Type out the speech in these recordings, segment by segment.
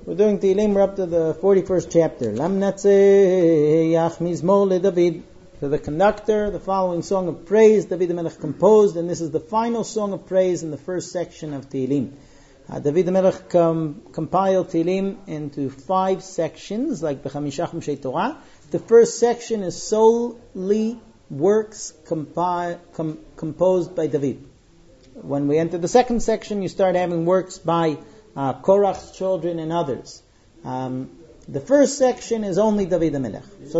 We're doing Tehillim. We're up to the 41st chapter. Lam Natseach Mizmor LeDavid. To the conductor, the following song of praise David HaMelech composed, and this is the final song of praise in the first section of Tehillim. David HaMelech compiled Tehillim into 5 sections, like the Chamisha Chumshei Torah. The first section is solely works composed by David. When we enter the second section, you start having works by Korach's children and others. The first section is only David HaMelech. So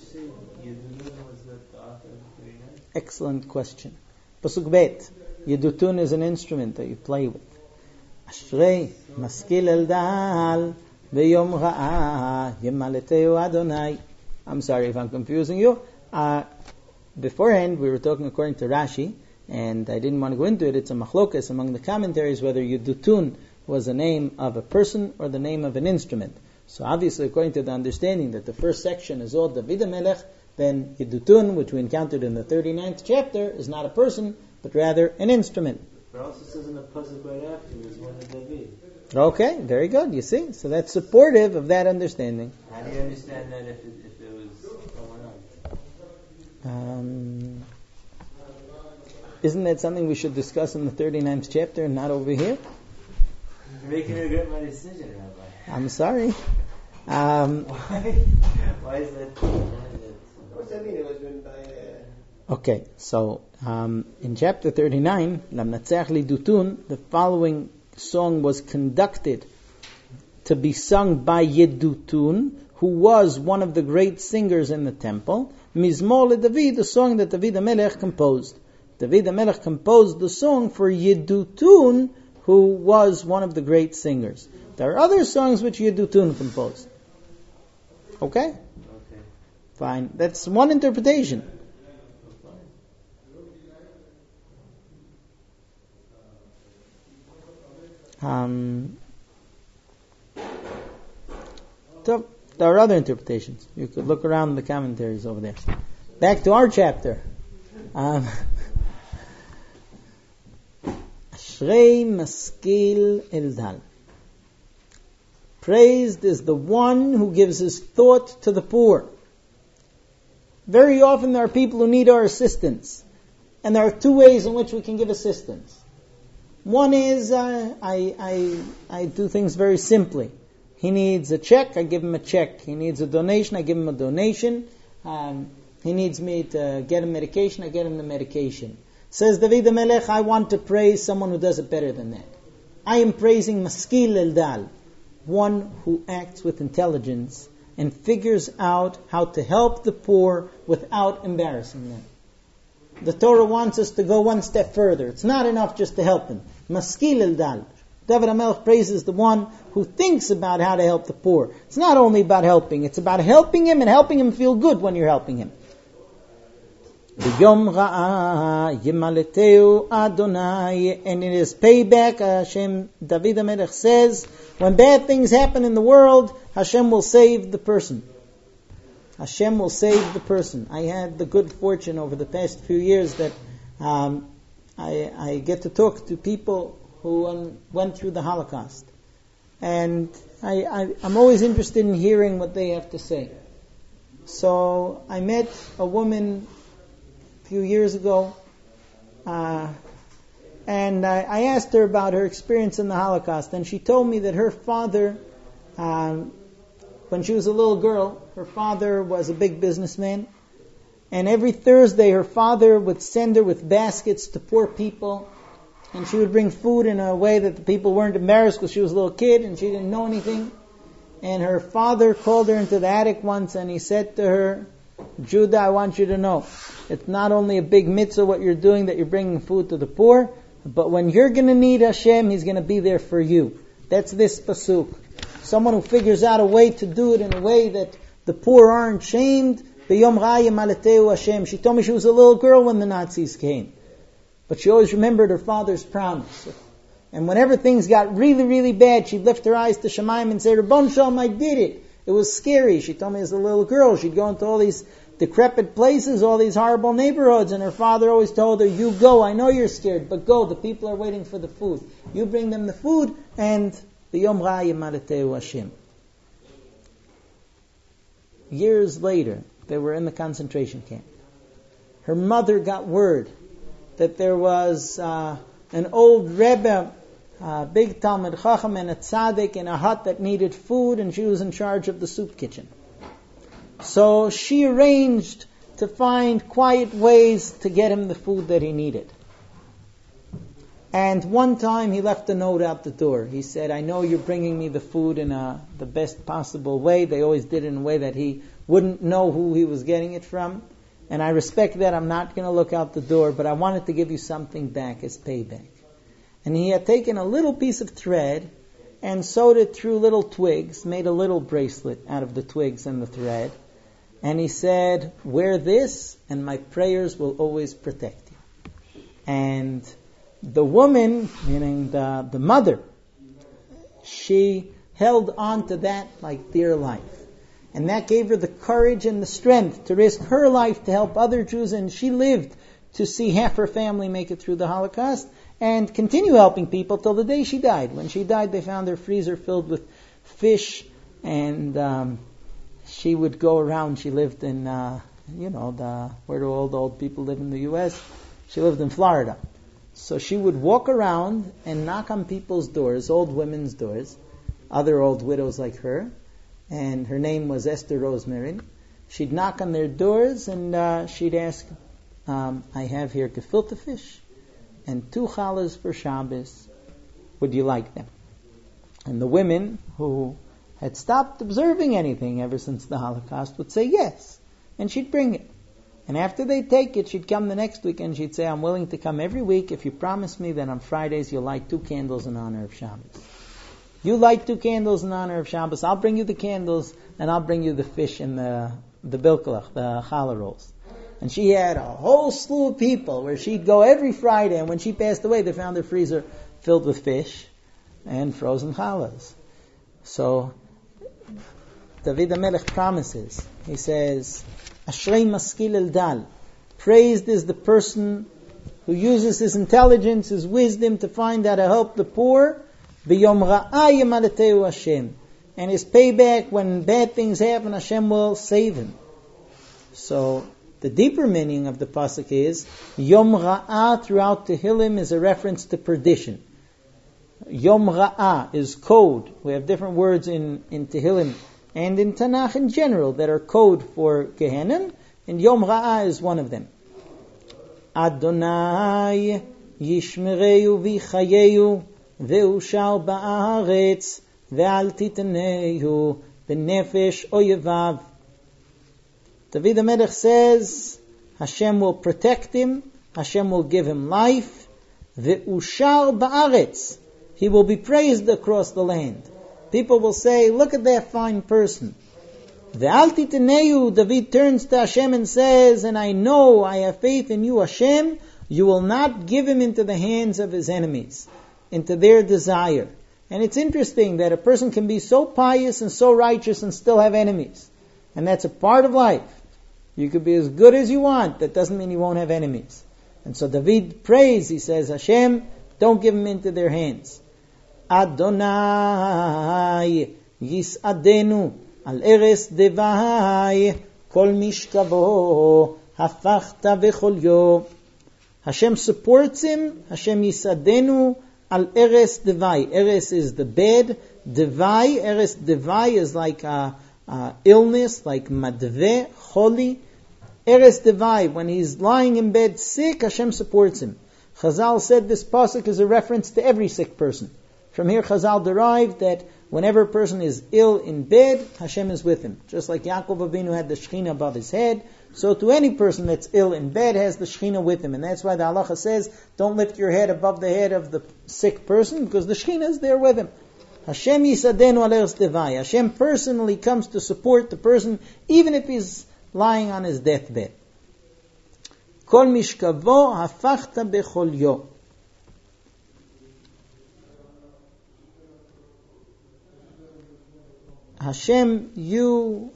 excellent question. Pasuk Bet. Yedutun is an instrument that you play with. Ashrei maskil eldal beyom ra'a yemaleteu Adonai. I'm sorry if I'm confusing you. Beforehand, we were talking according to Rashi, and I didn't want to go into it. It's a machlokas among the commentaries whether Yedutun was the name of a person or the name of an instrument. So obviously, according to the understanding that the first section is all David HaMelech, then Yedutun, which we encountered in the 39th chapter, is not a person, but rather an instrument. But also says in the pasuk right after is one of David. Okay, very good. You see, so that's supportive of that understanding. How do you understand that if it was someone else? Isn't that something we should discuss in the 39th chapter and not over here? You're making me regret my decision, Rabbi. I'm sorry. Why is that? What's that mean? It was written by... Okay, so in chapter 39, Lam Natseach Lidutun, the following song was conducted to be sung by Yedutun, who was one of the great singers in the temple. Mizmor LeDavid, the song that David HaMelech composed. David HaMelech composed the song for Yedutun, who was one of the great singers. There are other songs which Yedutun composed. Okay? Fine. That's one interpretation. So there are other interpretations. You could look around the commentaries over there. Back to our chapter. Ashrei maskil eldal. Praised is the one who gives his thought to the poor. Very often there are people who need our assistance. And there are 2 ways in which we can give assistance. One is, I do things very simply. He needs a check, I give him a check. He needs a donation, I give him a donation. He needs me to get him medication, I get him the medication. Says David HaMelech, I want to praise someone who does it better than that. I am praising Maskil Eldal, one who acts with intelligence and figures out how to help the poor without embarrassing them. The Torah wants us to go one step further. It's not enough just to help him. Maskil Eldal. David HaMelech praises the one who thinks about how to help the poor. It's not only about helping, it's about helping him and helping him feel good when you're helping him. B'yom ra'a yimaleteu Adonai, and in his payback, Hashem, David HaMelech says, when bad things happen in the world, Hashem will save the person. Hashem will save the person. I had the good fortune over the past few years that I get to talk to people who went through the Holocaust. And I'm always interested in hearing what they have to say. So I met a woman a few years ago, and I asked her about her experience in the Holocaust, and she told me that her father, when she was a little girl, her father was a big businessman, and every Thursday her father would send her with baskets to poor people, and she would bring food in a way that the people weren't embarrassed because she was a little kid and she didn't know anything. And her father called her into the attic once and he said to her, Judah, I want you to know, it's not only a big mitzvah what you're doing that you're bringing food to the poor, but when you're going to need Hashem, He's going to be there for you. That's this pasuk. Someone who figures out a way to do it in a way that the poor aren't shamed. B'yom ra'ah yimaleteu Hashem. She told me she was a little girl when the Nazis came. But she always remembered her father's promise. And whenever things got really, really bad, she'd lift her eyes to Shemaim and say, Rabbon Shalom, I did it. It was scary. She told me as a little girl, she'd go into all these decrepit places, all these horrible neighborhoods, and her father always told her, you go, I know you're scared, but go, the people are waiting for the food. You bring them the food, and V'yom ra yimadateu Hashem. Years later, they were in the concentration camp. Her mother got word that there was an old Rebbe, big Talmud Chacham and a tzaddik in a hut that needed food, and she was in charge of the soup kitchen. So she arranged to find quiet ways to get him the food that he needed. And one time he left a note out the door. He said, I know you're bringing me the food in the best possible way. They always did it in a way that he wouldn't know who he was getting it from. And I respect that. I'm not going to look out the door, but I wanted to give you something back as payback. And he had taken a little piece of thread and sewed it through little twigs, made a little bracelet out of the twigs and the thread. And he said, wear this and my prayers will always protect you. And the woman, meaning the mother, she held on to that like dear life. And that gave her the courage and the strength to risk her life to help other Jews. And she lived to see half her family make it through the Holocaust and continue helping people till the day she died. When she died, they found her freezer filled with fish, and she would go around. She lived in, where do all the old people live in the U.S.? She lived in Florida. So she would walk around and knock on people's doors, old women's doors, other old widows like her, and her name was Esther Rosemary. She'd knock on their doors and she'd ask, I have here gefilte fish and 2 challahs for Shabbos. Would you like them? And the women who had stopped observing anything ever since the Holocaust would say yes, and she'd bring it. And after they'd take it, she'd come the next week and she'd say, I'm willing to come every week if you promise me that on Fridays you'll light 2 candles in honor of Shabbos. You light 2 candles in honor of Shabbos, I'll bring you the candles and I'll bring you the fish and the bilkelach, the challah rolls. And she had a whole slew of people where she'd go every Friday, and when she passed away, they found her freezer filled with fish and frozen challahs. So David HaMelech promises, he says, Ashrei maskil el dal. Praised is the person who uses his intelligence, his wisdom to find how to help the poor. B'yom ra'a yimadateu Hashem. And his payback, when bad things happen, Hashem will save him. So the deeper meaning of the pasuk is Yom Ra'ah throughout Tehillim is a reference to perdition. Yom Ra'ah is code. We have different words in Tehillim and in Tanakh in general that are code for Gehenna, and Yom Ra'ah is one of them. Adonai yishmereu v'chayeyu ve'ushar ba'aretz ve'al titenehu b'nefesh oyevav. David HaMelech says Hashem will protect him, Hashem will give him life, ve'ushar ba'aretz. He will be praised across the land. People will say, look at that fine person. Ve'al titenehu, David turns to Hashem and says, and I know, I have faith in you, Hashem, you will not give him into the hands of his enemies, into their desire. And it's interesting that a person can be so pious and so righteous and still have enemies. And that's a part of life. You could be as good as you want. That doesn't mean you won't have enemies. And so David prays, he says, Hashem, don't give him into their hands. Adonai yisadenu al eres devai kol mishkavo hafachta v'cholyo. Hashem supports him. Hashem yisadenu al eres devai. Eres is the bed. Devai, eres devai is like illness, like madve, choli. Eres devai, when he's lying in bed sick, Hashem supports him. Chazal said this pasuk is a reference to every sick person. From here Chazal derived that whenever a person is ill in bed, Hashem is with him. Just like Yaakov Avinu had the Shekhinah above his head, so to any person that's ill in bed has the Shekhinah with him. And that's why the halacha says, don't lift your head above the head of the sick person, because the Shekhinah is there with him. Hashem yisadenu al eres devai. Hashem personally comes to support the person, even if he's lying on his deathbed. Kol mishkavo hafachta becholyo. Hashem, you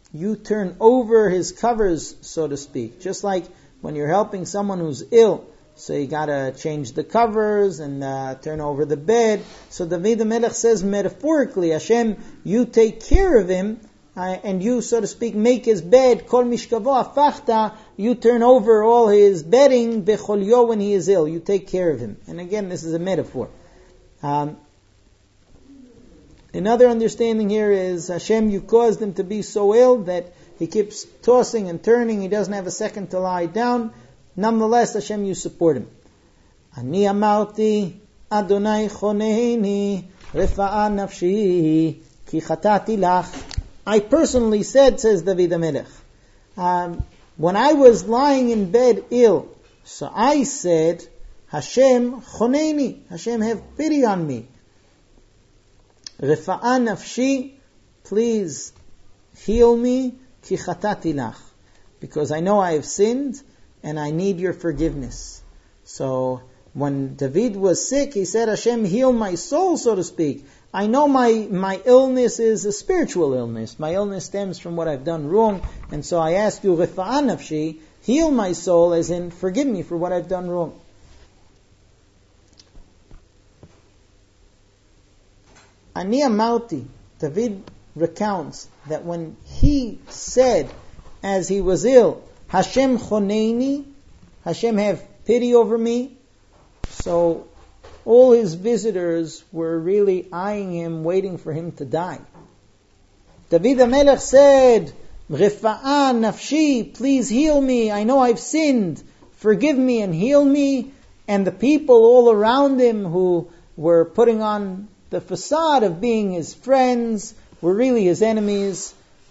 turn over his covers, so to speak. Just like when you're helping someone who's ill, So you gotta change the covers and turn over the bed. So David HaMelech says metaphorically, Hashem, you take care of him, and you, so to speak, make his bed, kol mishkavo afachta, you turn over all his bedding, becholyo, when he is ill. You take care of him. And again, this is a metaphor. Another understanding here is, Hashem, you caused him to be so ill that he keeps tossing and turning, he doesn't have a second to lie down. Nonetheless, Hashem, you support him. Ani amarti, Adonai choneini, refa'a nafshi, ki chatati lach. I personally said, says David HaMelech, when I was lying in bed ill, so I said, Hashem choneini, Hashem have pity on me. Refa'a nafshi, please heal me, ki chatati lach, because I know I have sinned and I need your forgiveness. So when David was sick, he said, Hashem, heal my soul, so to speak. I know my illness is a spiritual illness. My illness stems from what I've done wrong, and so I ask you, refa'a nafshi, heal my soul, as in forgive me for what I've done wrong. Ani amarti, David recounts that when he said, as he was ill, Hashem choneini, Hashem have pity over me, so all his visitors were really eyeing him, waiting for him to die. David HaMelech said, Refa'a nafshi, please heal me, I know I've sinned, forgive me and heal me. And the people all around him who were putting on the facade of being his friends were really his enemies.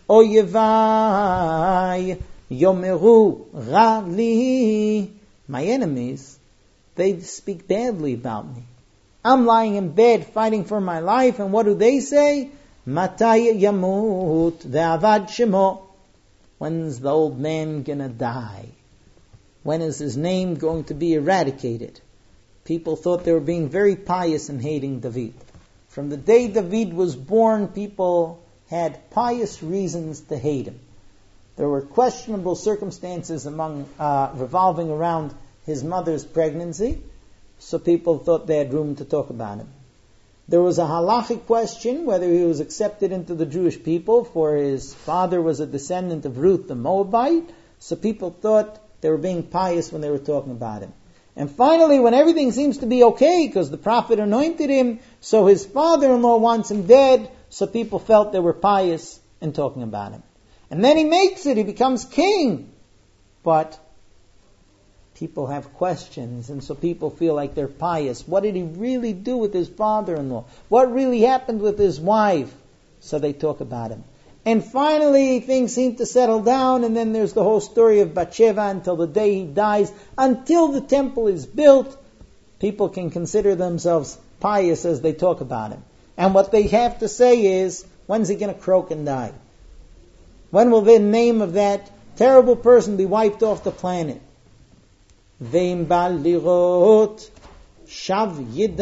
Oyevai yomeru ra li, my enemies, they speak badly about me. I'm lying in bed fighting for my life, and what do they say? Matai yamut ve'avad shemo. When's the old man gonna die? When is his name going to be eradicated? People thought they were being very pious and hating David. From the day David was born, people had pious reasons to hate him. There were questionable circumstances revolving around his mother's pregnancy, so people thought they had room to talk about him. There was a halachic question whether he was accepted into the Jewish people, for his father was a descendant of Ruth the Moabite, so people thought they were being pious when they were talking about him. And finally, when everything seems to be okay, because the prophet anointed him, so his father-in-law wants him dead, so people felt they were pious in talking about him. And then he makes it, he becomes king. But people have questions, and so people feel like they're pious. What did he really do with his father-in-law? What really happened with his wife? So they talk about him. And finally, things seem to settle down, and then there's the whole story of Bathsheba until the day he dies. Until the temple is built, people can consider themselves pious as they talk about him. And what they have to say is, when's he going to croak and die? When will the name of that terrible person be wiped off the planet? Ve'im bal lirot shav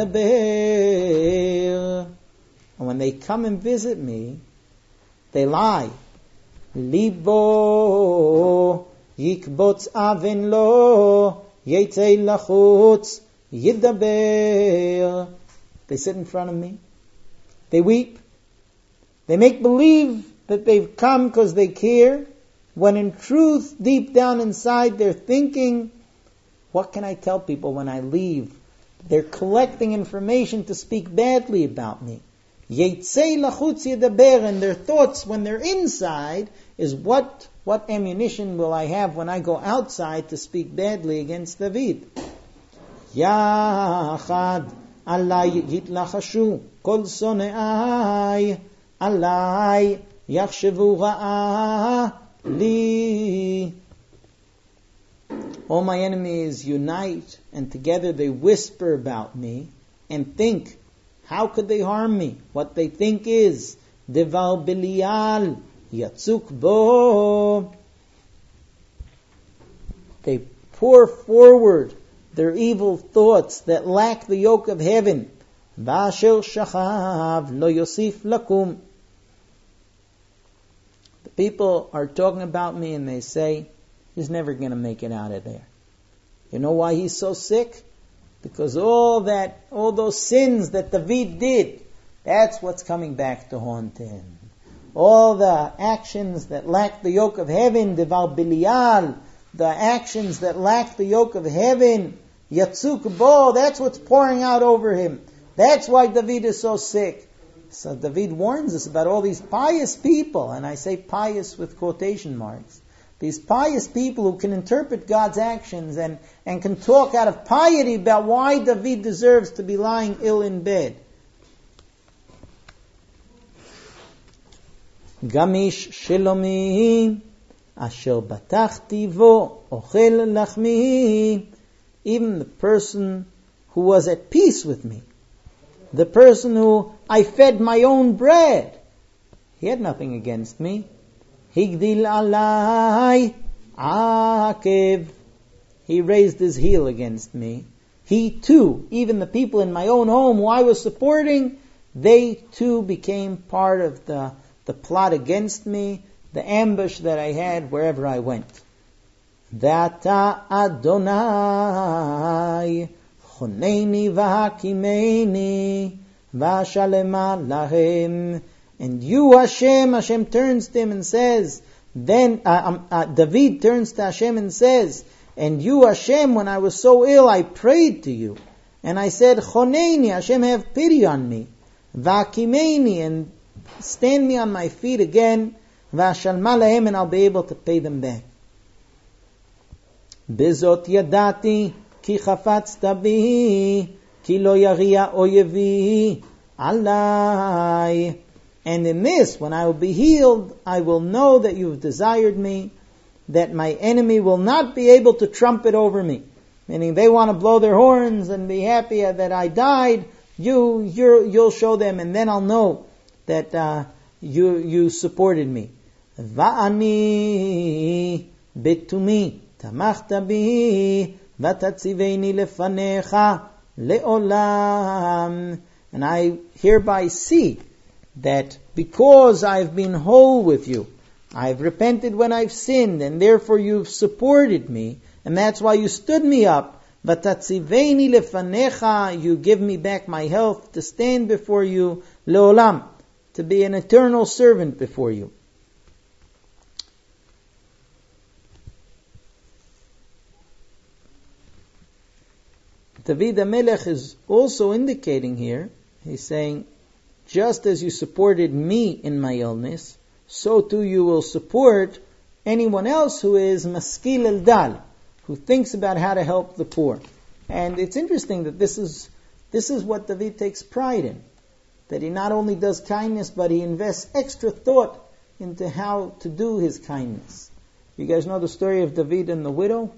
yidaber. And when they come and visit me, they lie. Libo yikbotz aven lo yetzei lachutz yidaber. They sit in front of me. They weep. They make believe that they've come because they care, when in truth, deep down inside, they're thinking, what can I tell people when I leave? They're collecting information to speak badly about me. Yetzei lachutz yedaber, and their thoughts when they're inside is what ammunition will I have when I go outside to speak badly against David? Yachad alai yitlachashu kol sone'ai alai yachshavu ra'a li. All my enemies unite, and together they whisper about me and think, how could they harm me? What they think is, Devar Belial, Yatsuk Bo. They pour forward their evil thoughts that lack the yoke of heaven. V'asher shachav lo yosif lakum. The people are talking about me and they say, he's never going to make it out of there. You know why he's so sick? Because all those sins that David did, that's what's coming back to haunt him. All the actions that lack the yoke of heaven, Devar Bilial, the actions that lack the yoke of heaven, Yatsuk Bo, that's what's pouring out over him. That's why David is so sick. So David warns us about all these pious people, and I say pious with quotation marks. These pious people who can interpret God's actions and can talk out of piety about why David deserves to be lying ill in bed. Gamish Shelomi Asher Batachti Vo Ochel Lachmi. Even the person who was at peace with me, the person who I fed my own bread, he had nothing against me. Higdil alai akev. He raised his heel against me. He too, even the people in my own home who I was supporting, they too became part of the plot against me, the ambush that I had wherever I went. V'ata Adonai choneini v'hakimeni v'shalema lahem. And you, Hashem turns to him and says, David turns to Hashem and says, and you, Hashem, when I was so ill, I prayed to you. And I said, Choneini, Hashem, have pity on me. V'akimeini, and stand me on my feet again. V'ashalma lahem, and I'll be able to pay them back. Bezot yadati, ki chafatzta bihi, ki lo yaria oyevi, alai. And in this, when I will be healed, I will know that you've desired me, that my enemy will not be able to trumpet over me. Meaning they want to blow their horns and be happy that I died. You'll show them, and then I'll know that you supported me. Va'ani betumi tamachta bihi vatatziveni lefanecha leolam. And I hereby see that because I've been whole with you, I've repented when I've sinned, and therefore you've supported me, and that's why you stood me up. Vatatziveni lefanecha, you give me back my health to stand before you, leolam, to be an eternal servant before you. David HaMelech is also indicating here, he's saying, just as you supported me in my illness, so too you will support anyone else who is maskil el-dal, who thinks about how to help the poor. And it's interesting that this is what David takes pride in, that he not only does kindness, but he invests extra thought into how to do his kindness. You guys know the story of David and the widow?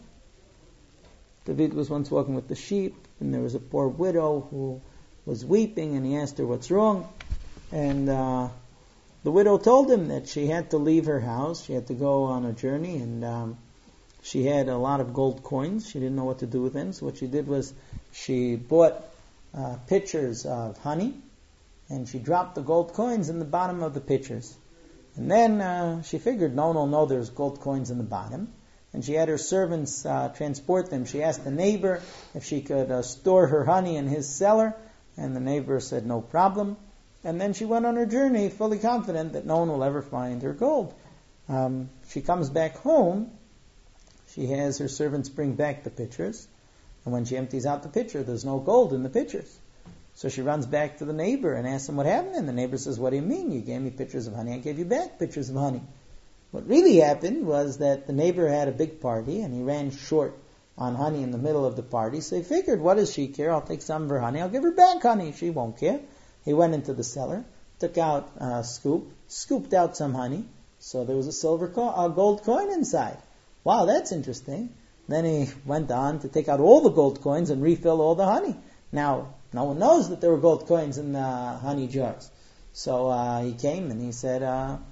David was once walking with the sheep, and there was a poor widow who was weeping, and he asked her what's wrong. And the widow told him that she had to leave her house, she had to go on a journey, and she had a lot of gold coins. She didn't know what to do with them, so what she did was she bought pitchers of honey, and she dropped the gold coins in the bottom of the pitchers. And then she figured no one will know there's gold coins in the bottom. And she had her servants transport them. She asked the neighbor if she could store her honey in his cellar, and the neighbor said no problem. And then she went on her journey fully confident that no one will ever find her gold. She comes back home. She has her servants bring back the pitchers. And when she empties out the pitcher, there's no gold in the pitchers. So she runs back to the neighbor and asks him what happened. And the neighbor says, what do you mean? You gave me pitchers of honey. I gave you back pitchers of honey. What really happened was that the neighbor had a big party and he ran short on honey in the middle of the party. So he figured, what does she care? I'll take some of her honey. I'll give her back honey. She won't care. He went into the cellar, took out a scoop, scooped out some honey. So there was a gold coin inside. Wow, that's interesting. Then he went on to take out all the gold coins and refill all the honey. Now, no one knows that there were gold coins in the honey jars. So he came and he said,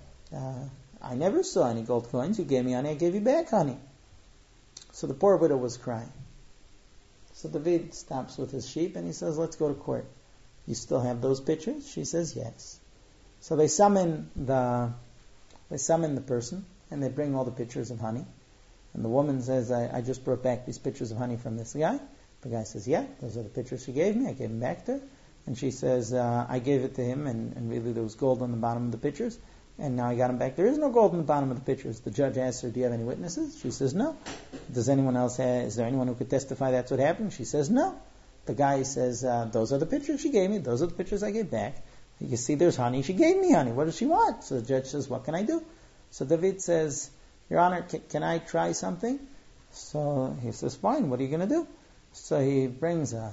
I never saw any gold coins. You gave me honey, I gave you back honey. So the poor widow was crying. So David stops with his sheep and he says, let's go to court. You still have those pitchers? She says, yes. So they summon the person and they bring all the pitchers of honey. And the woman says, I just brought back these pitchers of honey from this guy. The guy says, yeah, those are the pitchers she gave me. I gave them back to her. And she says, I gave it to him, and really there was gold on the bottom of the pitchers. And now I got them back. There is no gold on the bottom of the pitchers. The judge asks her, do you have any witnesses? She says, no. Does anyone else have, is there anyone who could testify that's what happened? She says, no. The guy says, those are the pitchers she gave me. Those are the pitchers I gave back. You see there's honey. She gave me honey. What does she want? So the judge says, what can I do? So David says, Your Honor, can I try something? So he says, fine, what are you going to do? So he brings a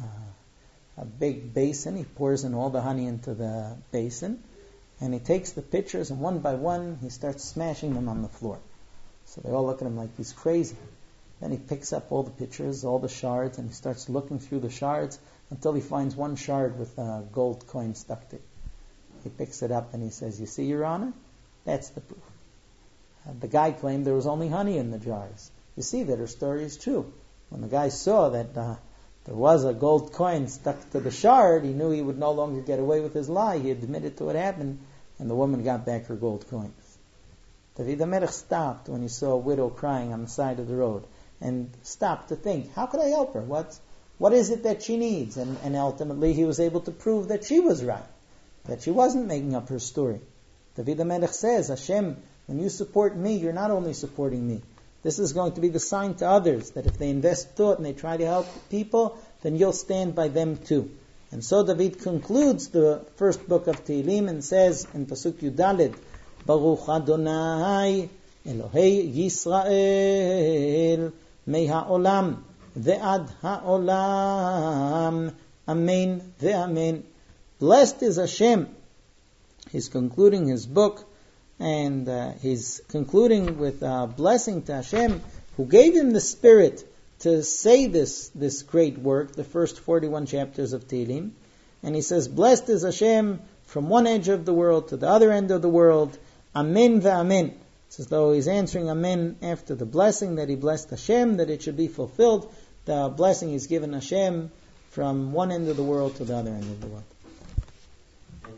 big basin. He pours in all the honey into the basin. And he takes the pitchers, and one by one, he starts smashing them on the floor. So they all look at him like he's crazy. Then he picks up all the pitchers, all the shards, and he starts looking through the shards until he finds one shard with a gold coin stuck to it. He picks it up and he says, you see, Your Honor? That's the proof. The guy claimed there was only honey in the jars. You see that her story is true. When the guy saw that there was a gold coin stuck to the shard, he knew he would no longer get away with his lie. He admitted to what happened, and the woman got back her gold coins. David HaMelech stopped when he saw a widow crying on the side of the road, and stopped to think, how could I help her? What is it that she needs? And ultimately he was able to prove that she was right, that she wasn't making up her story. David HaMelech says, Hashem, when you support me, you're not only supporting me. This is going to be the sign to others that if they invest thought and they try to help people, then you'll stand by them too. And so David concludes the first book of Tehillim and says in Pasuk Yudalid, Baruch Adonai Elohei Yisrael Mei ha'olam ve'ad ha'olam Amen ve'amen. Blessed is Hashem. He's concluding his book, and he's concluding with a blessing to Hashem, who gave him the spirit to say this great work, the first 41 chapters of Tehillim. And he says, blessed is Hashem from one edge of the world to the other end of the world. Amen ve'amen. It's as though he's answering Amen after the blessing that he blessed Hashem, that it should be fulfilled. The blessing he's given Hashem from one end of the world to the other end of the world.